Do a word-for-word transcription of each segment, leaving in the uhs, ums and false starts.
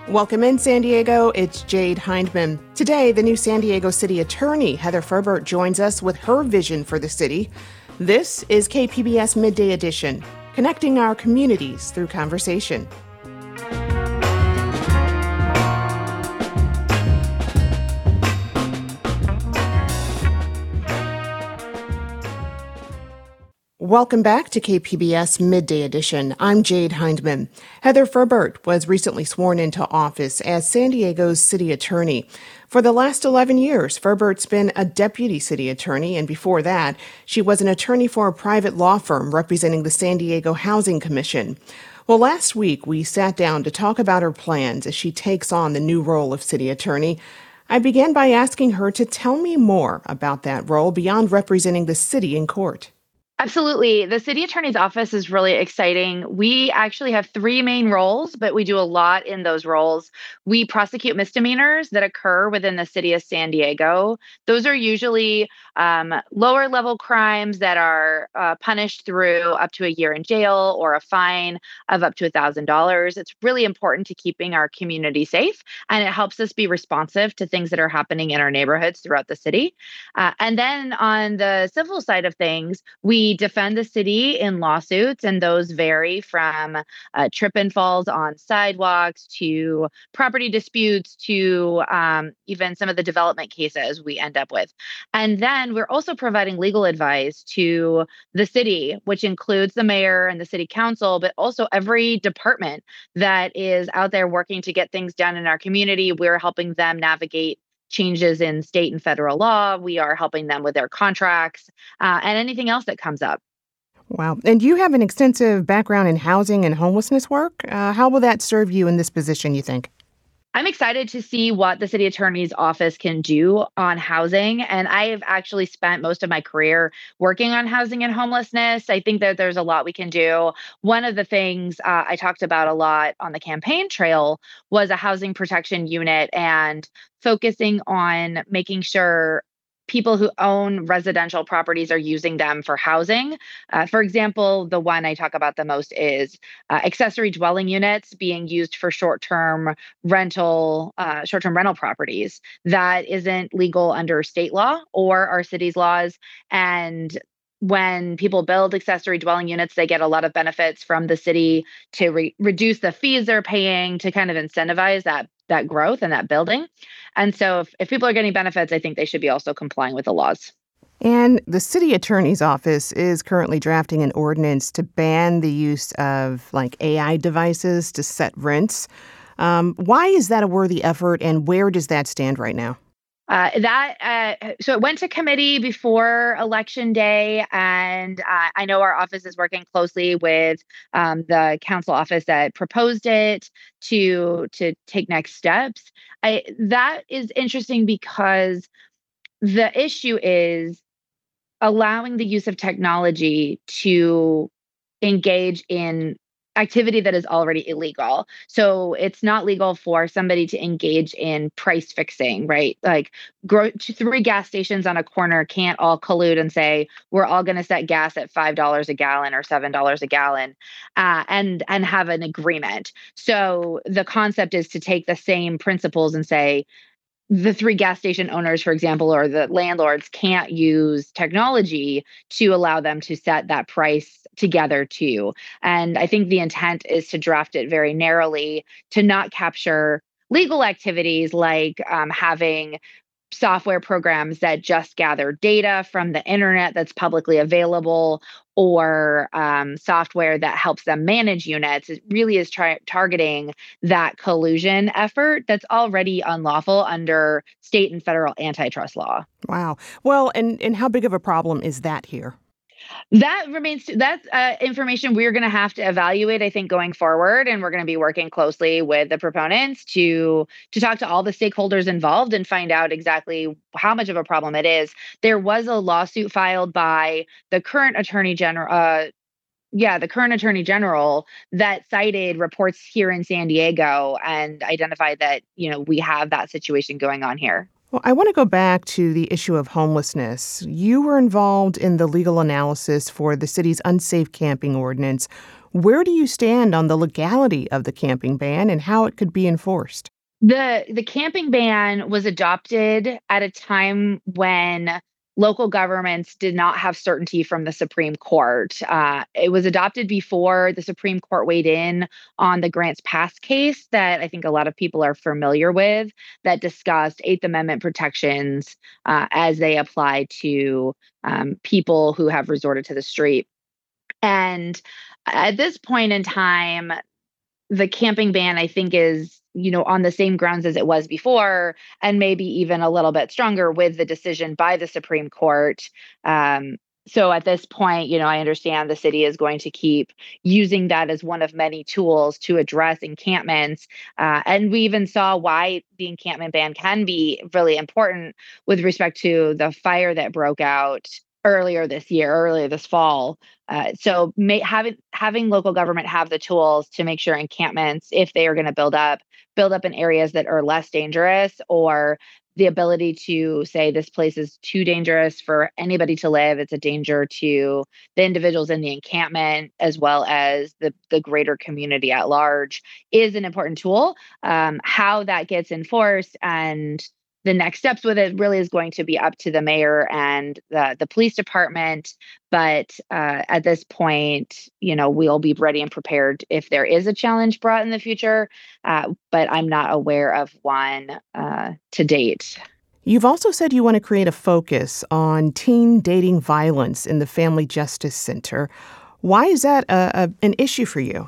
Welcome in, San Diego. It's Jade Hindman. Today, the new San Diego City Attorney, Heather Ferbert, joins us with her vision for the city. This is K P B S Midday Edition, connecting our communities through conversation. Welcome back to K P B S Midday Edition. I'm Jade Hindman. Heather Ferbert was recently sworn into office as San Diego's city attorney. For the last eleven years, Ferbert's been a deputy city attorney, and before that, she was an attorney for a private law firm representing the San Diego Housing Commission. Well, last week, we sat down to talk about her plans as she takes on the new role of city attorney. I began by asking her to tell me more about that role beyond representing the city in court. Absolutely. The city attorney's office is really exciting. We actually have three main roles, but we do a lot in those roles. We prosecute misdemeanors that occur within the city of San Diego. Those are usually um, lower level crimes that are uh, punished through up to a year in jail or a fine of up to one thousand dollars. It's really important to keeping our community safe, and it helps us be responsive to things that are happening in our neighborhoods throughout the city. Uh, and then on the civil side of things, we defend the city in lawsuits, and those vary from uh, trip and falls on sidewalks to property disputes to um, even some of the development cases we end up with. And then we're also providing legal advice to the city, which includes the mayor and the city council, but also every department that is out there working to get things done in our community. We're helping them navigate changes in state and federal law. We are helping them with their contracts uh, and anything else that comes up. Wow. And you have an extensive background in housing and homelessness work. Uh, how will that serve you in this position, you think? I'm excited to see what the city attorney's office can do on housing. And I have actually spent most of my career working on housing and homelessness. I think that there's a lot we can do. One of the things uh, I talked about a lot on the campaign trail was a housing protection unit and focusing on making sure people who own residential properties are using them for housing. Uh, for example, the one I talk about the most is uh, accessory dwelling units being used for short-term rental, uh, short-term rental properties. That isn't legal under state law or our city's laws. And when people build accessory dwelling units, they get a lot of benefits from the city to re- reduce the fees they're paying to kind of incentivize that that growth and that building. And so if, if people are getting benefits, I think they should be also complying with the laws. And the city attorney's office is currently drafting an ordinance to ban the use of like A I devices to set rents. Um, why is that a worthy effort, and where does that stand right now? Uh, that uh, so it went to committee before Election Day, and uh, I know our office is working closely with um, the council office that proposed it to to take next steps. I, that is interesting because the issue is allowing the use of technology to engage in activity that is already illegal. So it's not legal for somebody to engage in price fixing, right? Like gro- three gas stations on a corner can't all collude and say, we're all going to set gas at five dollars a gallon or seven dollars a gallon uh, and, and have an agreement. So the concept is to take the same principles and say, the three gas station owners, for example, or the landlords can't use technology to allow them to set that price together too. And I think the intent is to draft it very narrowly to not capture legal activities like um, having software programs that just gather data from the internet that's publicly available, or um, software that helps them manage units. It really is try- targeting that collusion effort that's already unlawful under state and federal antitrust law. Wow. Well, and, and how big of a problem is that here? That remains, that's uh, information we're going to have to evaluate, I think, going forward. And we're going to be working closely with the proponents to to talk to all the stakeholders involved and find out exactly how much of a problem it is. There was a lawsuit filed by the current attorney general, uh, yeah, the current attorney general that cited reports here in San Diego and identified that, you know, we have that situation going on here. Well, I want to go back to the issue of homelessness. You were involved in the legal analysis for the city's unsafe camping ordinance. Where do you stand on the legality of the camping ban and how it could be enforced? The the camping ban was adopted at a time when local governments did not have certainty from the Supreme Court. Uh, it was adopted before the Supreme Court weighed in on the Grants Pass case that I think a lot of people are familiar with, that discussed Eighth Amendment protections uh, as they apply to um, people who have resorted to the street. And at this point in time, the camping ban, I think, is, you know, on the same grounds as it was before, and maybe even a little bit stronger with the decision by the Supreme Court. Um, so at this point, you know, I understand the city is going to keep using that as one of many tools to address encampments. Uh, and we even saw why the encampment ban can be really important with respect to the fire that broke out earlier this year, earlier this fall. Uh, so may, having having local government have the tools to make sure encampments, if they are going to build up, build up in areas that are less dangerous, or the ability to say this place is too dangerous for anybody to live. It's a danger to the individuals in the encampment as well as the the greater community at large is an important tool. Um, how that gets enforced and the next steps with it really is going to be up to the mayor and the, the police department. But uh, at this point, you know, we'll be ready and prepared if there is a challenge brought in the future. Uh, but I'm not aware of one uh, to date. You've also said you want to create a focus on teen dating violence in the Family Justice Center. Why is that a, a, an issue for you?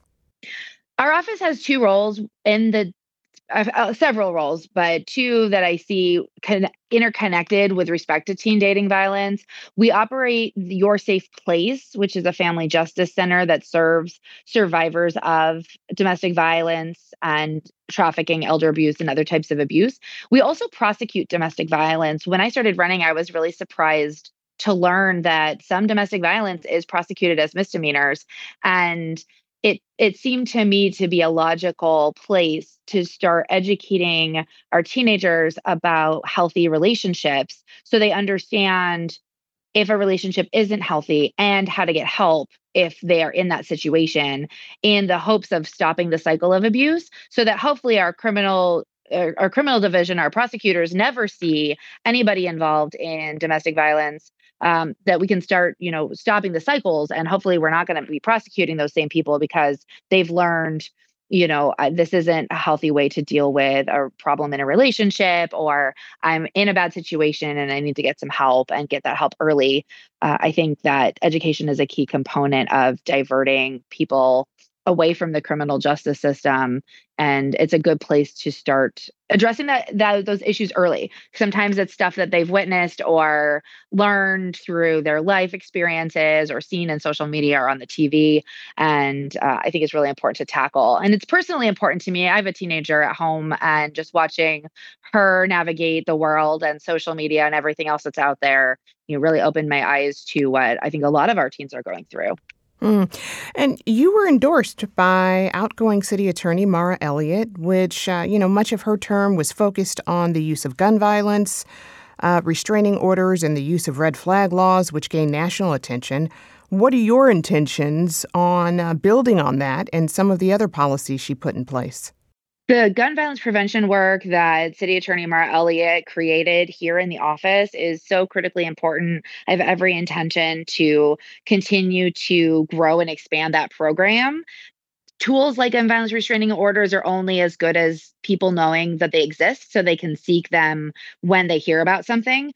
Our office has two roles in the uh, several roles, but two that I see con- interconnected with respect to teen dating violence. We operate Your Safe Place, which is a family justice center that serves survivors of domestic violence and trafficking, elder abuse, and other types of abuse. We also prosecute domestic violence. When I started running, I was really surprised to learn that some domestic violence is prosecuted as misdemeanors. And it it seemed to me to be a logical place to start educating our teenagers about healthy relationships so they understand if a relationship isn't healthy and how to get help if they are in that situation, in the hopes of stopping the cycle of abuse, so that hopefully our criminal our, our criminal division, our prosecutors never see anybody involved in domestic violence, um, that we can start, you know, stopping the cycles. And hopefully we're not going to be prosecuting those same people because they've learned, you know, uh, this isn't a healthy way to deal with a problem in a relationship, or I'm in a bad situation and I need to get some help and get that help early. Uh, I think that education is a key component of diverting people away from the criminal justice system. And it's a good place to start addressing that, that those issues early. Sometimes it's stuff that they've witnessed or learned through their life experiences or seen in social media or on the T V. And uh, I think it's really important to tackle. And it's personally important to me. I have a teenager at home, and just watching her navigate the world and social media and everything else that's out there, you know, really opened my eyes to what I think a lot of our teens are going through. Mm. And you were endorsed by outgoing city attorney Maura Elliott, which, uh, you know, much of her term was focused on the use of gun violence, uh, restraining orders, and the use of red flag laws, which gained national attention. What are your intentions on uh, building on that and some of the other policies she put in place? The gun violence prevention work that City Attorney Maura Elliott created here in the office is so critically important. I have every intention to continue to grow and expand that program. Tools like gun violence restraining orders are only as good as people knowing that they exist so they can seek them when they hear about something.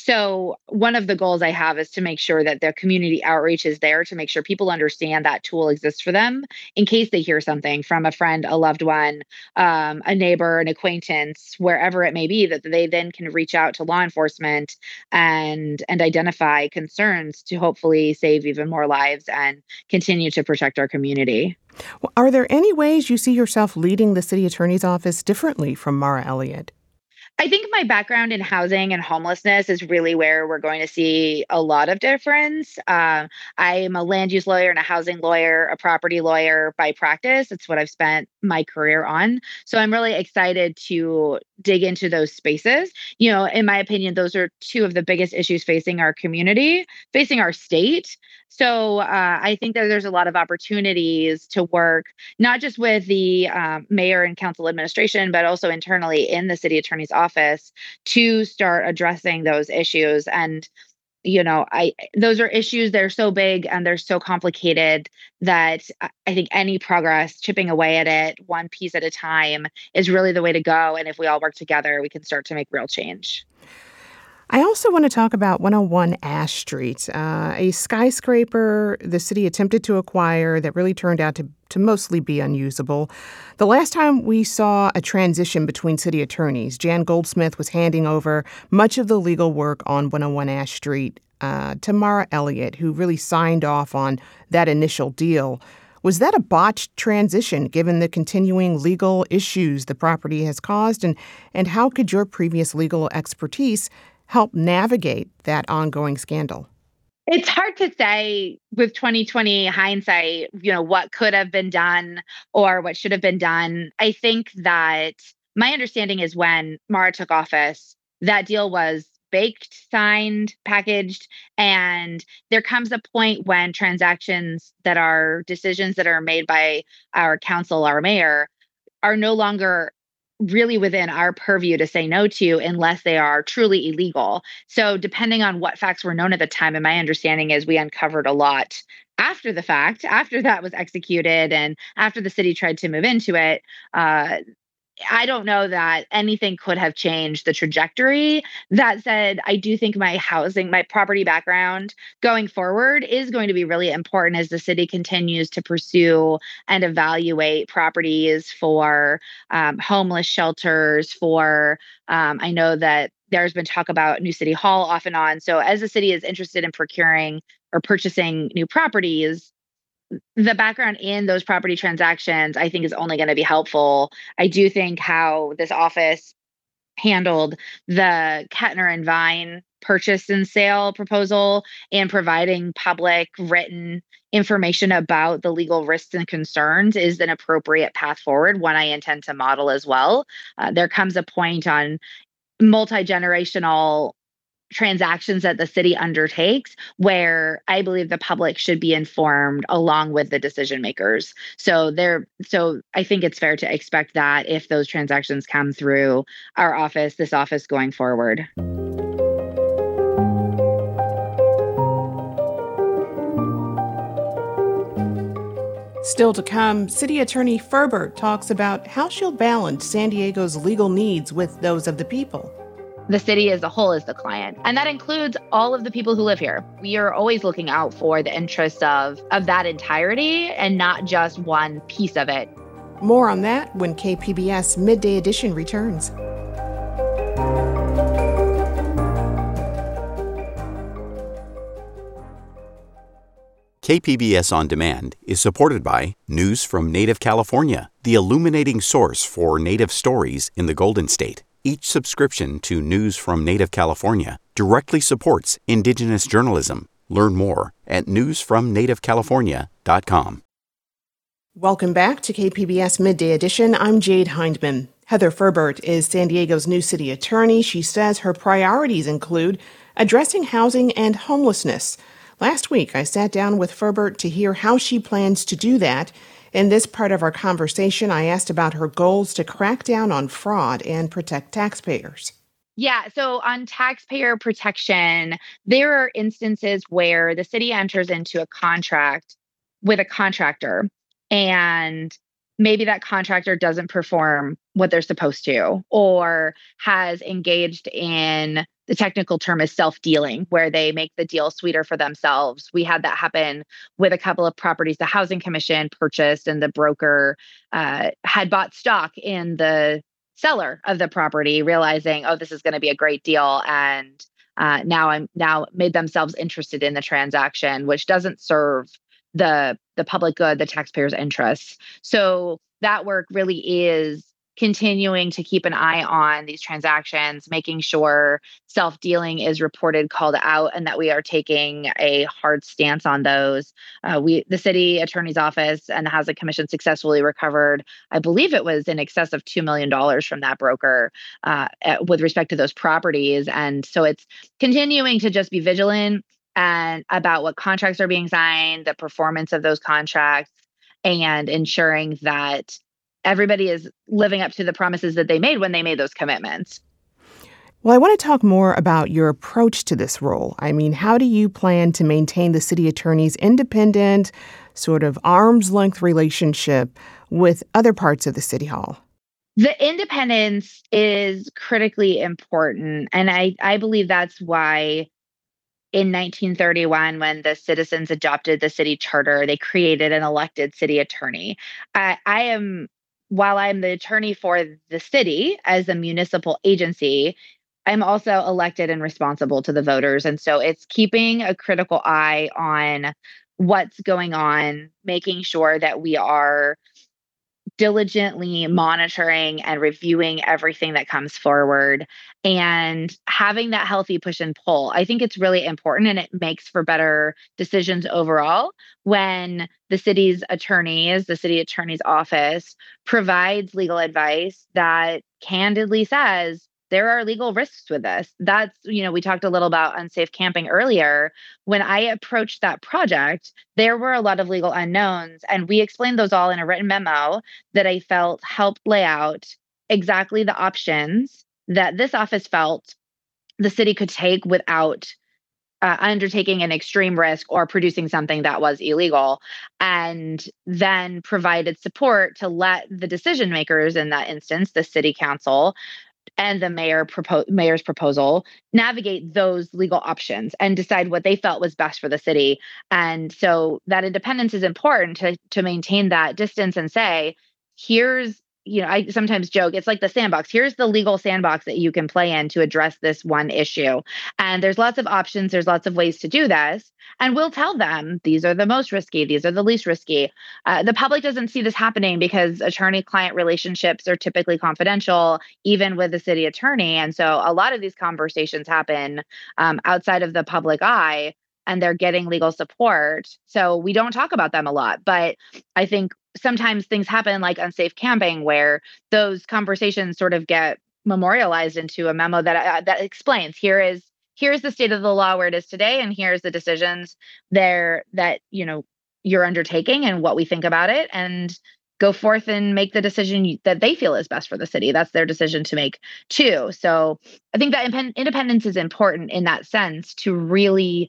So one of the goals I have is to make sure that their community outreach is there to make sure people understand that tool exists for them in case they hear something from a friend, a loved one, um, a neighbor, an acquaintance, wherever it may be, that they then can reach out to law enforcement and and identify concerns to hopefully save even more lives and continue to protect our community. Well, are there any ways you see yourself leading the city attorney's office differently from Maura Elliott? I think my background in housing and homelessness is really where we're going to see a lot of difference. Um, I am a land use lawyer and a housing lawyer, a property lawyer by practice. It's what I've spent my career on. So I'm really excited to dig into those spaces. You know, in my opinion, those are two of the biggest issues facing our community, facing our state. So uh, I think that there's a lot of opportunities to work not just with the um, mayor and council administration, but also internally in the city attorney's office to start addressing those issues. And, you know, I those are issues that are so big and they're so complicated that I I think any progress, chipping away at it one piece at a time, is really the way to go. And if we all work together, we can start to make real change. I also want to talk about one oh one Ash Street, uh, a skyscraper the city attempted to acquire that really turned out to, to mostly be unusable. The last time we saw a transition between city attorneys, Jan Goldsmith was handing over much of the legal work on one oh one Ash Street uh, to Mara Elliott, who really signed off on that initial deal. Was that a botched transition given the continuing legal issues the property has caused? And, and how could your previous legal expertise help navigate that ongoing scandal? It's hard to say with twenty twenty hindsight, you know, what could have been done or what should have been done. I think that my understanding is when Mara took office, that deal was baked, signed, packaged, and there comes a point when transactions that are decisions that are made by our council, our mayor, are no longer really within our purview to say no to unless they are truly illegal. So depending on what facts were known at the time, and my understanding is we uncovered a lot after the fact, after that was executed and after the city tried to move into it, uh, I don't know that anything could have changed the trajectory. That said, I do think my housing, my property background going forward is going to be really important as the city continues to pursue and evaluate properties for um, homeless shelters, for, um, I know that there's been talk about new city hall off and on. So as the city is interested in procuring or purchasing new properties, the background in those property transactions, I think, is only going to be helpful. I do think how this office handled the Kettner and Vine purchase and sale proposal and providing public written information about the legal risks and concerns is an appropriate path forward, one I intend to model as well. Uh, there comes a point on multi-generational transactions that the city undertakes where I believe the public should be informed along with the decision makers. So there so I think it's fair to expect that if those transactions come through our office, this office going forward. Still to come, City Attorney Ferbert talks about how she'll balance San Diego's legal needs with those of the people. The city as a whole is the client. And that includes all of the people who live here. We are always looking out for the interests of, of that entirety and not just one piece of it. More on that when K P B S Midday Edition returns. K P B S On Demand is supported by News from Native California, the illuminating source for Native stories in the Golden State. Each subscription to News from Native California directly supports Indigenous journalism. Learn more at news from native california dot com. Welcome back to K P B S Midday Edition. I'm Jade Hindman. Heather Ferbert is San Diego's new city attorney. She says her priorities include addressing housing and homelessness. Last week, I sat down with Ferbert to hear how she plans to do that. In this part of our conversation, I asked about her goals to crack down on fraud and protect taxpayers. Yeah, so on taxpayer protection, there are instances where the city enters into a contract with a contractor, and maybe that contractor doesn't perform what they're supposed to, or has engaged in, the technical term is self-dealing, where they make the deal sweeter for themselves. We had that happen with a couple of properties the Housing Commission purchased, and the broker uh, had bought stock in the seller of the property, realizing, oh, this is going to be a great deal, and uh, now I'm now made themselves interested in the transaction, which doesn't serve the the public good, the taxpayers' interests. So that work really is continuing to keep an eye on these transactions, making sure self-dealing is reported, called out, and that we are taking a hard stance on those. Uh, we, the city attorney's office and the Housing Commission successfully recovered, I believe it was in excess of two million dollars from that broker uh, at, with respect to those properties. And so it's continuing to just be vigilant and about what contracts are being signed, the performance of those contracts, and ensuring that everybody is living up to the promises that they made when they made those commitments. Well, I want to talk more about your approach to this role. I mean, how do you plan to maintain the city attorney's independent, sort of arm's length relationship with other parts of the city hall? The independence is critically important. And I, I believe that's why in nineteen thirty-one, when the citizens adopted the city charter, they created an elected city attorney. I, I am, while I'm the attorney for the city as a municipal agency, I'm also elected and responsible to the voters. And so it's keeping a critical eye on what's going on, making sure that we are diligently monitoring and reviewing everything that comes forward and having that healthy push and pull. I think it's really important, and it makes for better decisions overall when the city's attorneys, the city attorney's office provides legal advice that candidly says, there are legal risks with this. That's, you know, we talked a little about unsafe camping earlier. When I approached that project, there were a lot of legal unknowns, and we explained those all in a written memo that I felt helped lay out exactly the options that this office felt the city could take without uh, undertaking an extreme risk or producing something that was illegal, and then provided support to let the decision makers in that instance, the city council, and the mayor propo- mayor's proposal navigate those legal options and decide what they felt was best for the city. And so that independence is important to to maintain that distance and say, here's, you know, I sometimes joke, it's like the sandbox. Here's the legal sandbox that you can play in to address this one issue. And there's lots of options. There's lots of ways to do this. And we'll tell them these are the most risky. These are the least risky. Uh, the public doesn't see this happening because attorney-client relationships are typically confidential, even with the city attorney. And so a lot of these conversations happen um, outside of the public eye, and they're getting legal support. So we don't talk about them a lot. But I think sometimes things happen like unsafe camping, where those conversations sort of get memorialized into a memo that uh, that explains here is here's the state of the law where it is today, and here's the decisions there that, you know, you're undertaking and what we think about it, and go forth and make the decision that they feel is best for the city. That's their decision to make too. So I think that impen- independence is important in that sense, to really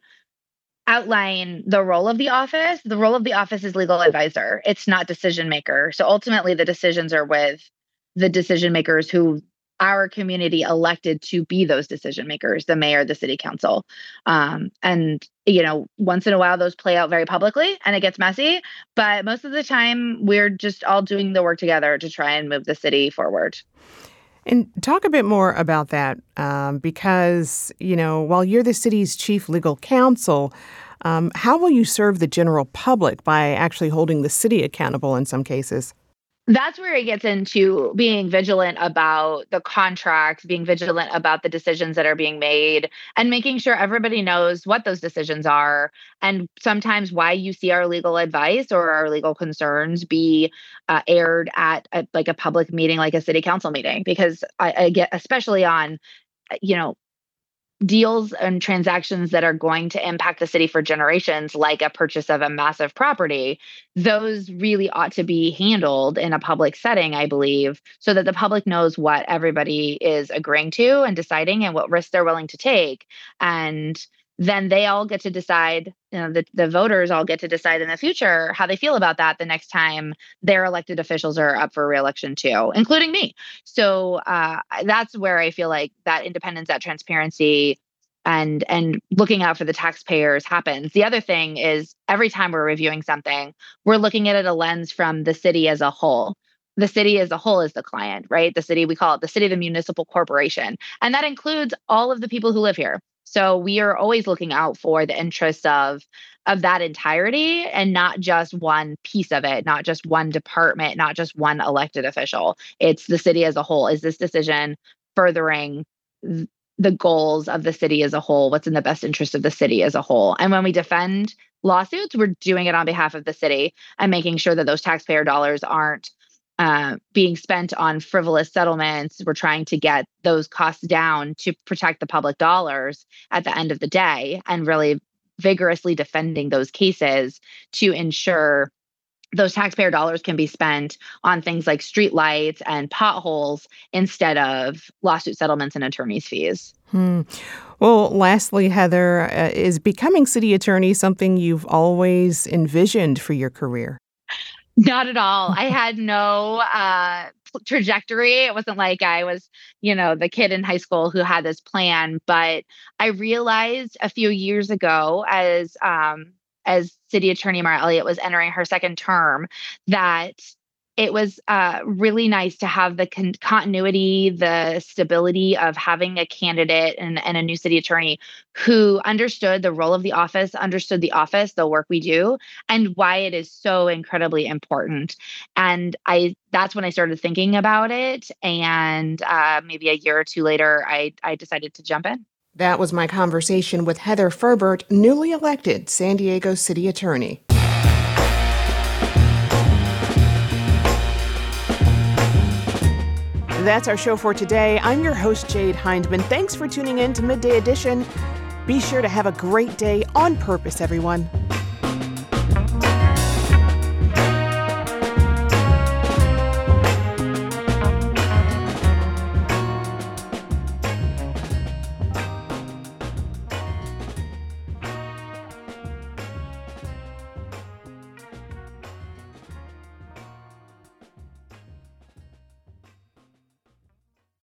outline the role of the office. The role of the office is legal advisor. It's not decision maker. So ultimately the decisions are with the decision makers who our community elected to be those decision makers, the mayor, the city council. Um, and, you know, once in a while, those play out very publicly and it gets messy. But most of the time, we're just all doing the work together to try and move the city forward. And talk a bit more about that, um, because, you know, while you're the city's chief legal counsel, um, how will you serve the general public by actually holding the city accountable in some cases? That's where it gets into being vigilant about the contracts, being vigilant about the decisions that are being made, and making sure everybody knows what those decisions are, and sometimes why you see our legal advice or our legal concerns be uh, aired at a, like a public meeting, like a city council meeting, because I, I get, especially on, you know, deals and transactions that are going to impact the city for generations, like a purchase of a massive property, those really ought to be handled in a public setting, I believe, so that the public knows what everybody is agreeing to and deciding and what risks they're willing to take. And then they all get to decide, you know, the, the voters all get to decide in the future how they feel about that the next time their elected officials are up for reelection too, including me. So uh, that's where I feel like that independence, that transparency, and and looking out for the taxpayers happens. The other thing is every time we're reviewing something, we're looking at it a lens from the city as a whole. The city as a whole is the client, right? The city, we call it the city, the municipal corporation. And that includes all of the people who live here. So we are always looking out for the interests of of that entirety and not just one piece of it, not just one department, not just one elected official. It's the city as a whole. Is this decision furthering th- the goals of the city as a whole? What's in the best interest of the city as a whole? And when we defend lawsuits, we're doing it on behalf of the city and making sure that those taxpayer dollars aren't uh, being spent on frivolous settlements. We're trying to get those costs down to protect the public dollars at the end of the day, and really vigorously defending those cases to ensure those taxpayer dollars can be spent on things like streetlights and potholes instead of lawsuit settlements and attorney's fees. Hmm. Well, lastly, Heather, uh, is becoming city attorney something you've always envisioned for your career? Not at all. I had no uh, trajectory. It wasn't like I was, you know, the kid in high school who had this plan. But I realized a few years ago, as um, as City Attorney Mara Elliott was entering her second term, that it was uh, really nice to have the con- continuity, the stability of having a candidate and, and a new city attorney who understood the role of the office, understood the office, the work we do, and why it is so incredibly important. And I that's when I started thinking about it. And uh, maybe a year or two later, I, I decided to jump in. That was my conversation with Heather Ferbert, newly elected San Diego City Attorney. That's our show for today. I'm your host, Jade Hindman. Thanks for tuning in to Midday Edition. Be sure to have a great day on purpose, everyone.